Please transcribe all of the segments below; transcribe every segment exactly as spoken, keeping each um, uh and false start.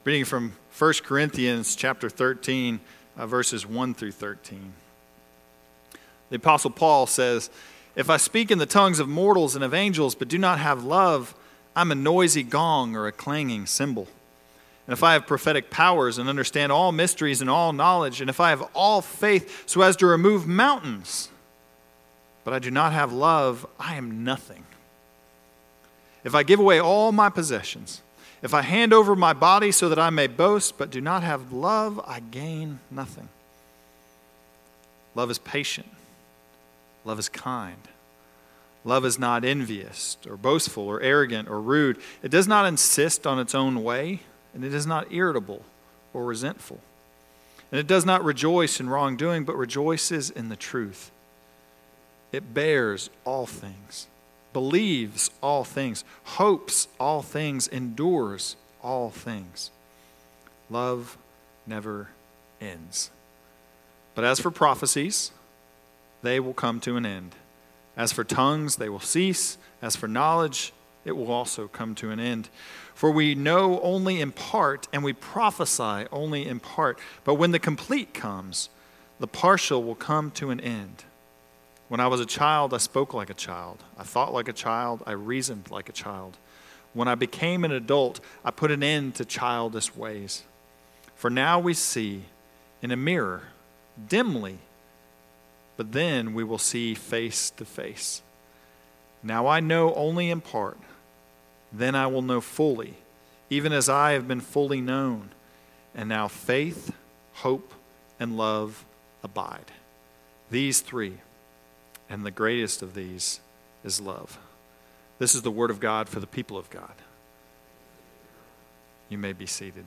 Reading from First Corinthians chapter thirteen, uh, verses one through thirteen. The Apostle Paul says, "If I speak in the tongues of mortals and of angels, but do not have love, I'm a noisy gong or a clanging cymbal. And if I have prophetic powers and understand all mysteries and all knowledge, and if I have all faith so as to remove mountains, but I do not have love, I am nothing. If I give away all my possessions, if I hand over my body so that I may boast, but do not have love, I gain nothing. Love is patient. Love is kind. Love is not envious or boastful or arrogant or rude. It does not insist on its own way, and it is not irritable or resentful. And it does not rejoice in wrongdoing, but rejoices in the truth. It bears all things, believes all things, hopes all things, endures all things. Love never ends. But as for prophecies, they will come to an end. As for tongues, they will cease. As for knowledge, it will also come to an end. For we know only in part, and we prophesy only in part. But when the complete comes, the partial will come to an end. When I was a child, I spoke like a child. I thought like a child. I reasoned like a child. When I became an adult, I put an end to childish ways. For now we see in a mirror, dimly, but then we will see face to face. Now I know only in part. Then I will know fully, even as I have been fully known. And now faith, hope, and love abide. These three. And the greatest of these is love." This is the word of God for the people of God. You may be seated.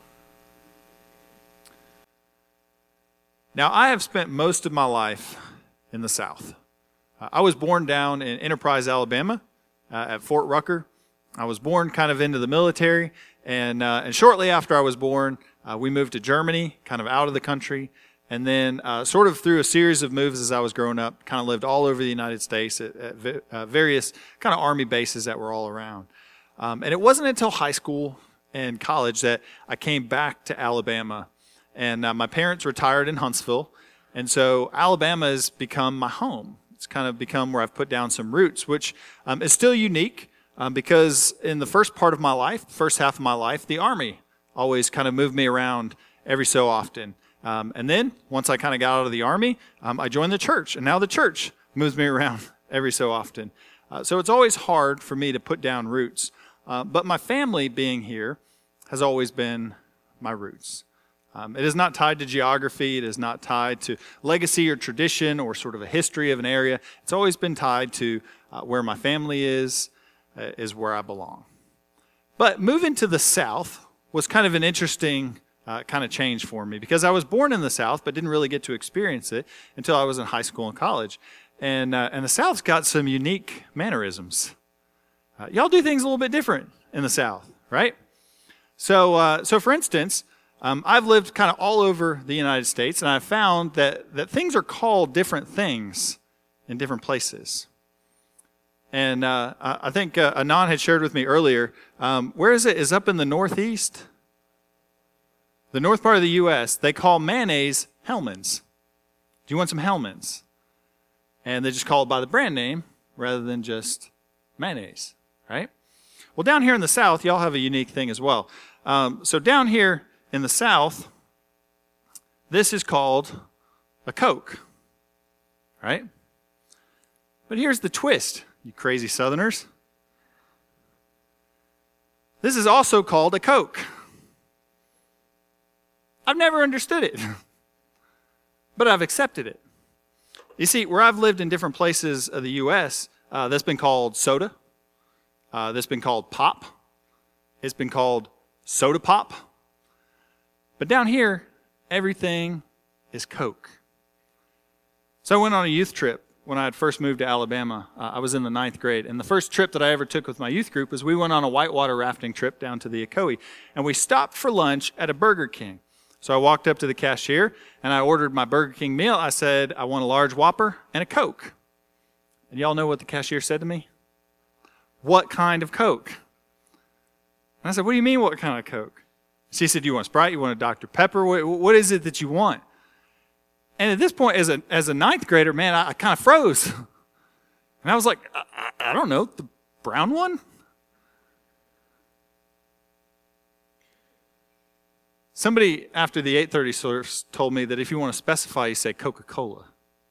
Now, I have spent most of my life in the South. Uh, I was born down in Enterprise, Alabama, uh, at Fort Rucker. I was born kind of into the military, and uh, and shortly after I was born, uh, we moved to Germany, kind of out of the country. And then uh, sort of through a series of moves as I was growing up, kind of lived all over the United States at, at uh, various kind of army bases that were all around. Um, and it wasn't until high school and college that I came back to Alabama. And uh, my parents retired in Huntsville. And so Alabama has become my home. It's kind of become where I've put down some roots, which um, is still unique um, because in the first part of my life, first half of my life, the Army always kind of moved me around every so often. Um, and then, once I kind of got out of the Army, um, I joined the church. And now the church moves me around every so often. Uh, so it's always hard for me to put down roots. Uh, but my family being here has always been my roots. Um, it is not tied to geography. It is not tied to legacy or tradition or sort of a history of an area. It's always been tied to uh, where my family is, uh, is where I belong. But moving to the South was kind of an interesting Uh, kind of changed for me because I was born in the South but didn't really get to experience it until I was in high school and college. And uh, and the South's got some unique mannerisms. Uh, y'all do things a little bit different in the South, right? So, uh, so for instance, um, I've lived kind of all over the United States, and I've found that, that things are called different things in different places. And uh, I think uh, Anon had shared with me earlier, um, where is it? Is up in the Northeast? The north part of the U S, they call mayonnaise Hellmann's. Do you want some Hellmann's? And they just call it by the brand name rather than just mayonnaise, right? Well, down here in the South, y'all have a unique thing as well. Um, so down here in the South, this is called a Coke, right? But here's the twist, you crazy Southerners. This is also called a Coke. I've never understood it, but I've accepted it. You see, where I've lived in different places of the U S, uh, that's been called soda. Uh, that's been called pop. It's been called soda pop. But down here, everything is Coke. So I went on a youth trip when I had first moved to Alabama. Uh, I was in the ninth grade, and the first trip that I ever took with my youth group was we went on a whitewater rafting trip down to the Ocoee, and we stopped for lunch at a Burger King. So I walked up to the cashier, and I ordered my Burger King meal. I said, I want a large Whopper and a Coke. And y'all know what the cashier said to me? What kind of Coke? And I said, what do you mean, what kind of Coke? She said, do you want a Sprite? You want a Doctor Pepper? What, what is it that you want? And at this point, as a as a ninth grader, man, I, I kind of froze. And I was like, I, I, I don't know, the brown one? Somebody after the eight thirty service told me that if you want to specify, you say Coca-Cola.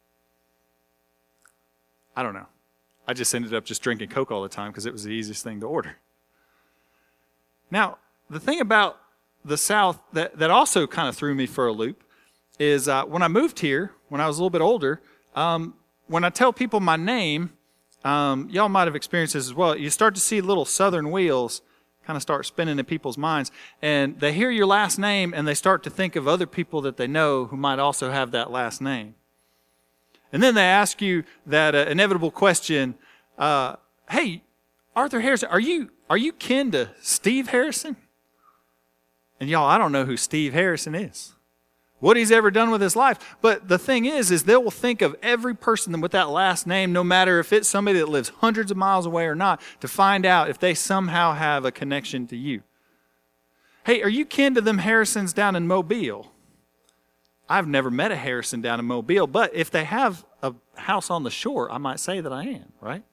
I don't know. I just ended up just drinking Coke all the time because it was the easiest thing to order. Now, the thing about the South that, that also kind of threw me for a loop is uh, when I moved here, when I was a little bit older, um, when I tell people my name, um, y'all might have experienced this as well, you start to see little Southern wheels kind of start spinning in people's minds, and they hear your last name and they start to think of other people that they know who might also have that last name. And then they ask you that uh, inevitable question, uh, hey, Arthur Harrison, are you are you kin to Steve Harrison? And y'all, I don't know who Steve Harrison is, what he's ever done with his life. But the thing is, is they will think of every person with that last name, no matter if it's somebody that lives hundreds of miles away or not, to find out if they somehow have a connection to you. Hey, are you kin to them Harrisons down in Mobile? I've never met a Harrison down in Mobile, but if they have a house on the shore, I might say that I am, right?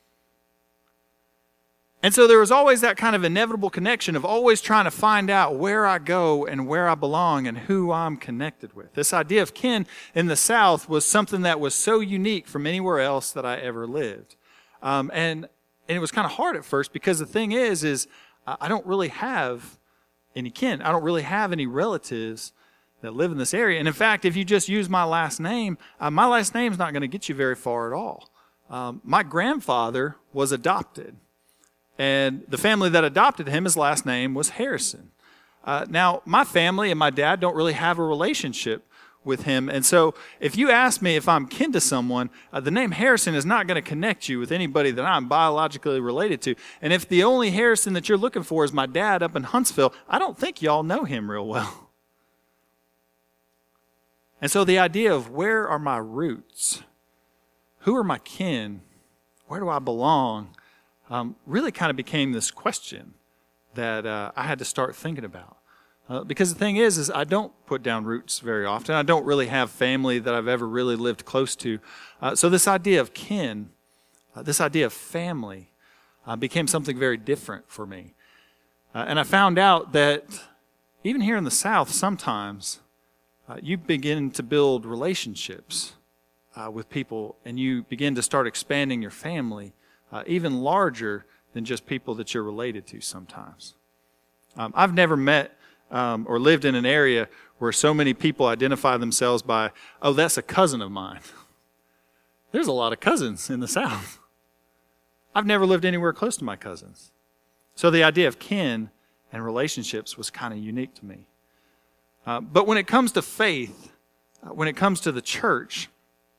And so there was always that kind of inevitable connection of always trying to find out where I go and where I belong and who I'm connected with. This idea of kin in the South was something that was so unique from anywhere else that I ever lived. Um, and, and it was kind of hard at first because the thing is, is I don't really have any kin. I don't really have any relatives that live in this area. And in fact, if you just use my last name, uh, my last name is not going to get you very far at all. Um, my grandfather was adopted. And the family that adopted him, his last name was Harrison. Uh, now, my family and my dad don't really have a relationship with him. And so if you ask me if I'm kin to someone, uh, the name Harrison is not going to connect you with anybody that I'm biologically related to. And if the only Harrison that you're looking for is my dad up in Huntsville, I don't think y'all know him real well. And so the idea of where are my roots? Who are my kin? Where do I belong? Um, really kind of became this question that uh, I had to start thinking about. Uh, because the thing is, is I don't put down roots very often. I don't really have family that I've ever really lived close to. Uh, so this idea of kin, uh, this idea of family, uh, became something very different for me. Uh, and I found out that even here in the South, sometimes uh, you begin to build relationships uh, with people, and you begin to start expanding your family Uh, even larger than just people that you're related to sometimes. Um, I've never met um, or lived in an area where so many people identify themselves by, oh, that's a cousin of mine. There's a lot of cousins in the South. I've never lived anywhere close to my cousins. So the idea of kin and relationships was kind of unique to me. Uh, but when it comes to faith, uh, when it comes to the church,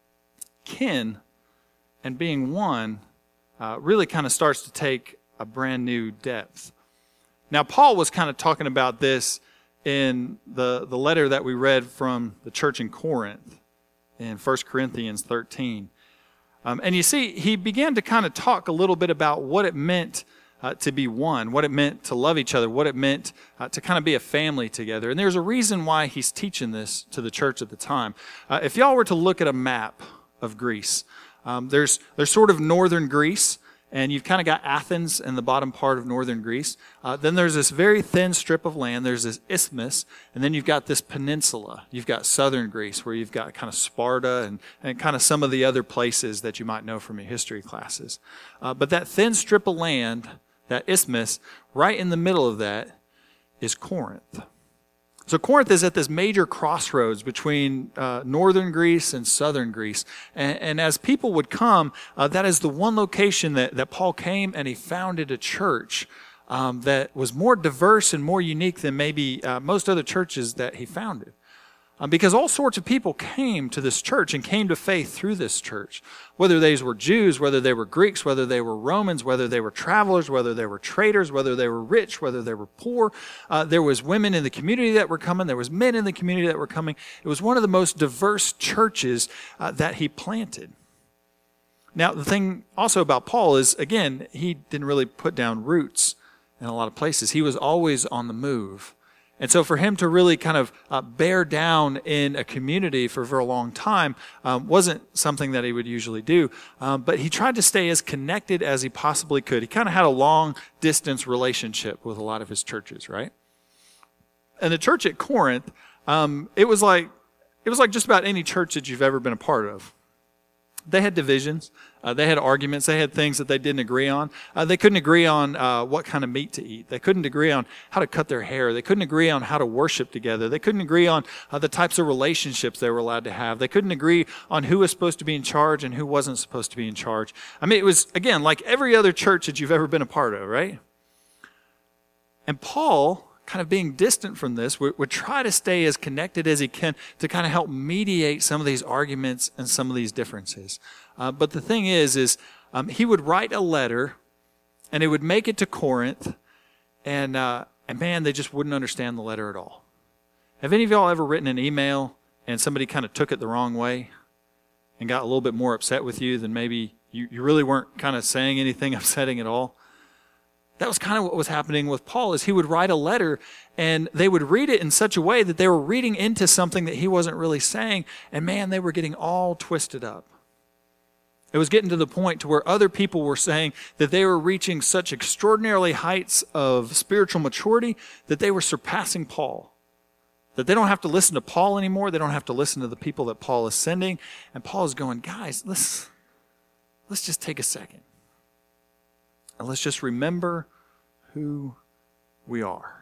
kin and being one Uh, really kind of starts to take a brand new depth. Now, Paul was kind of talking about this in the, the letter that we read from the church in Corinth in First Corinthians thirteen. Um, and you see, he began to kind of talk a little bit about what it meant uh, to be one, what it meant to love each other, what it meant uh, to kind of be a family together. And there's a reason why he's teaching this to the church at the time. Uh, if y'all were to look at a map of Greece, Um, there's there's sort of northern Greece, and you've kind of got Athens in the bottom part of northern Greece. Uh, then there's this very thin strip of land. There's this isthmus, and then you've got this peninsula. You've got southern Greece, where you've got kind of Sparta and, and kind of some of the other places that you might know from your history classes. Uh, but that thin strip of land, that isthmus, right in the middle of that is Corinth. So Corinth is at this major crossroads between uh, northern Greece and southern Greece. And, and as people would come, uh, that is the one location that, that Paul came and he founded a church um, that was more diverse and more unique than maybe uh, most other churches that he founded. Um, because all sorts of people came to this church and came to faith through this church. Whether these were Jews, whether they were Greeks, whether they were Romans, whether they were travelers, whether they were traders, whether they were rich, whether they were poor. Uh, there was women in the community that were coming. There was men in the community that were coming. It was one of the most diverse churches uh, that he planted. Now, the thing also about Paul is, again, he didn't really put down roots in a lot of places. He was always on the move. And so for him to really kind of uh, bear down in a community for a very long time um, wasn't something that he would usually do. Um, but he tried to stay as connected as he possibly could. He kind of had a long distance relationship with a lot of his churches, right? And the church at Corinth, um, it was like it was like just about any church that you've ever been a part of. They had divisions. Uh, they had arguments. They had things that they didn't agree on. Uh, they couldn't agree on uh, what kind of meat to eat. They couldn't agree on how to cut their hair. They couldn't agree on how to worship together. They couldn't agree on uh, the types of relationships they were allowed to have. They couldn't agree on who was supposed to be in charge and who wasn't supposed to be in charge. I mean, it was, again, like every other church that you've ever been a part of, right? And Paul, kind of being distant from this, would, would try to stay as connected as he can to kind of help mediate some of these arguments and some of these differences. Uh, but the thing is, is um, he would write a letter, and it would make it to Corinth, and uh, and man, they just wouldn't understand the letter at all. Have any of y'all ever written an email and somebody kind of took it the wrong way and got a little bit more upset with you than maybe you, you really weren't kind of saying anything upsetting at all? That was kind of what was happening with Paul, is he would write a letter and they would read it in such a way that they were reading into something that he wasn't really saying. And man, they were getting all twisted up. It was getting to the point to where other people were saying that they were reaching such extraordinarily heights of spiritual maturity that they were surpassing Paul. That they don't have to listen to Paul anymore. They don't have to listen to the people that Paul is sending. And Paul is going, guys, let's, let's just take a second. And let's just remember who we are.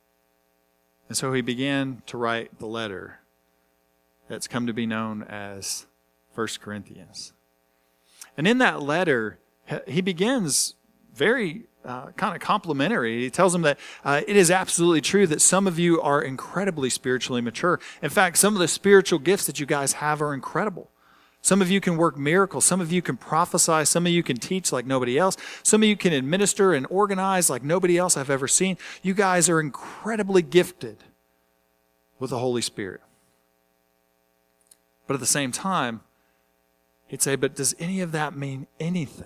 And so he began to write the letter that's come to be known as First Corinthians. And in that letter, he begins very uh, kind of complimentary. He tells them that uh, it is absolutely true that some of you are incredibly spiritually mature. In fact, some of the spiritual gifts that you guys have are incredible. Some of you can work miracles. Some of you can prophesy. Some of you can teach like nobody else. Some of you can administer and organize like nobody else I've ever seen. You guys are incredibly gifted with the Holy Spirit. But at the same time, he'd say, but does any of that mean anything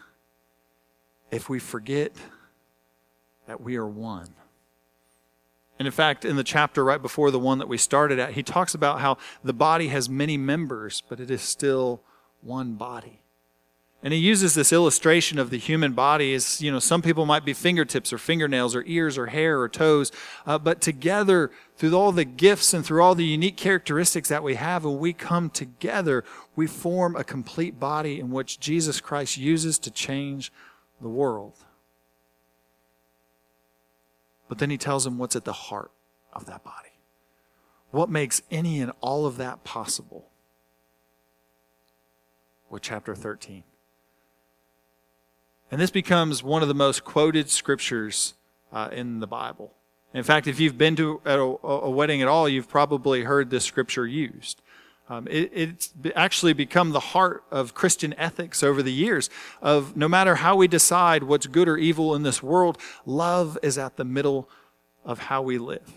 if we forget that we are one? And in fact, in the chapter right before the one that we started at, he talks about how the body has many members, but it is still one body. And he uses this illustration of the human body as, you know, some people might be fingertips or fingernails or ears or hair or toes, uh, but together, through all the gifts and through all the unique characteristics that we have, when we come together, we form a complete body in which Jesus Christ uses to change the world. But then he tells them what's at the heart of that body. What makes any and all of that possible? With chapter thirteen. And this becomes one of the most quoted scriptures uh, in the Bible. In fact, if you've been to a, a wedding at all, you've probably heard this scripture used. Um, it, it's actually become the heart of Christian ethics over the years of no matter how we decide what's good or evil in this world, love is at the middle of how we live.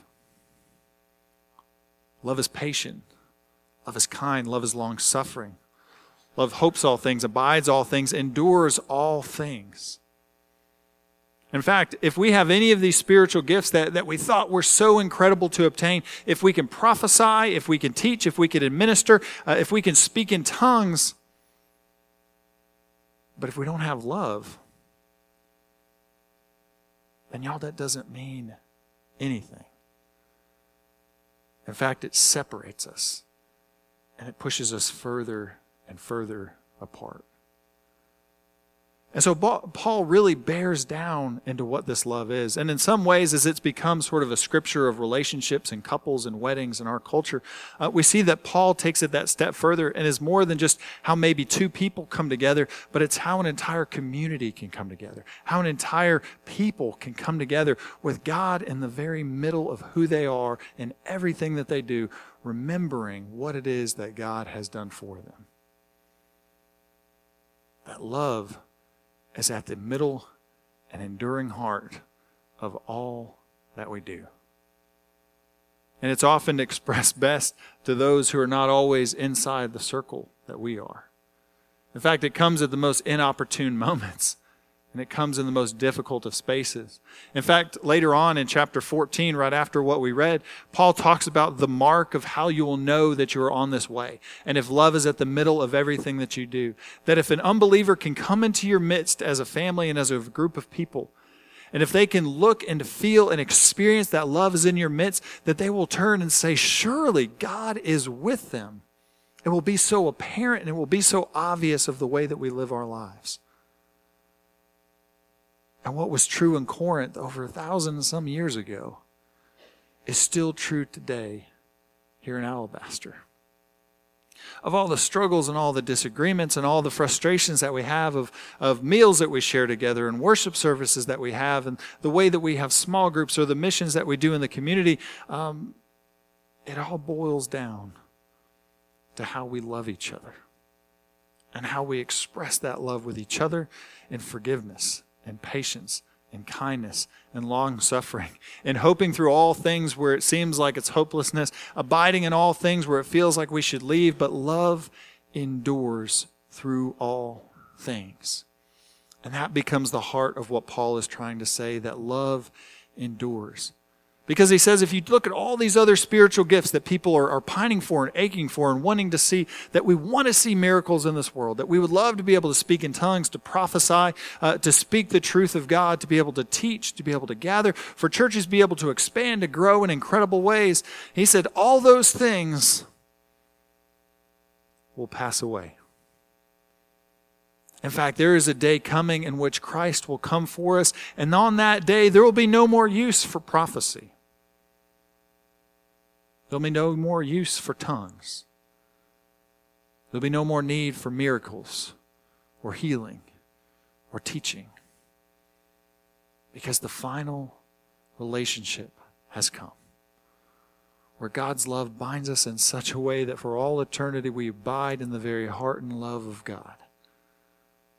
Love is patient. Love is kind. Love is long-suffering. Love hopes all things, abides all things, endures all things. In fact, if we have any of these spiritual gifts that, that we thought were so incredible to obtain, if we can prophesy, if we can teach, if we can administer, uh, if we can speak in tongues, but if we don't have love, then y'all, that doesn't mean anything. In fact, it separates us and it pushes us further and further apart. And so Paul really bears down into what this love is. And in some ways, as it's become sort of a scripture of relationships and couples and weddings in our culture, uh, we see that Paul takes it that step further and is more than just how maybe two people come together, but it's how an entire community can come together, how an entire people can come together with God in the very middle of who they are and everything that they do, remembering what it is that God has done for them. That love is at the middle and enduring heart of all that we do. And it's often expressed best to those who are not always inside the circle that we are. In fact, it comes at the most inopportune moments. And it comes in the most difficult of spaces. In fact, later on in chapter fourteen, right after what we read, Paul talks about the mark of how you will know that you are on this way. And if love is at the middle of everything that you do, that if an unbeliever can come into your midst as a family and as a group of people, and if they can look and feel and experience that love is in your midst, that they will turn and say, surely God is with them. It will be so apparent and it will be so obvious of the way that we live our lives. And what was true in Corinth over a thousand and some years ago is still true today here in Alabaster. Of all the struggles and all the disagreements and all the frustrations that we have of, of meals that we share together and worship services that we have and the way that we have small groups or the missions that we do in the community, um, it all boils down to how we love each other and how we express that love with each other in forgiveness and patience and kindness and long-suffering, and hoping through all things where it seems like it's hopelessness, abiding in all things where it feels like we should leave, but love endures through all things. And that becomes the heart of what Paul is trying to say, that love endures. Because he says if you look at all these other spiritual gifts that people are, are pining for and aching for and wanting to see, that we want to see miracles in this world, that we would love to be able to speak in tongues, to prophesy, uh, to speak the truth of God, to be able to teach, to be able to gather, for churches to be able to expand, to grow in incredible ways. He said all those things will pass away. In fact, there is a day coming in which Christ will come for us, and on that day there will be no more use for prophecy. There'll be no more use for tongues. There'll be no more need for miracles or healing or teaching, because the final relationship has come, where God's love binds us in such a way that for all eternity we abide in the very heart and love of God.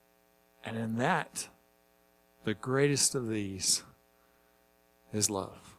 And in that, the greatest of these is love.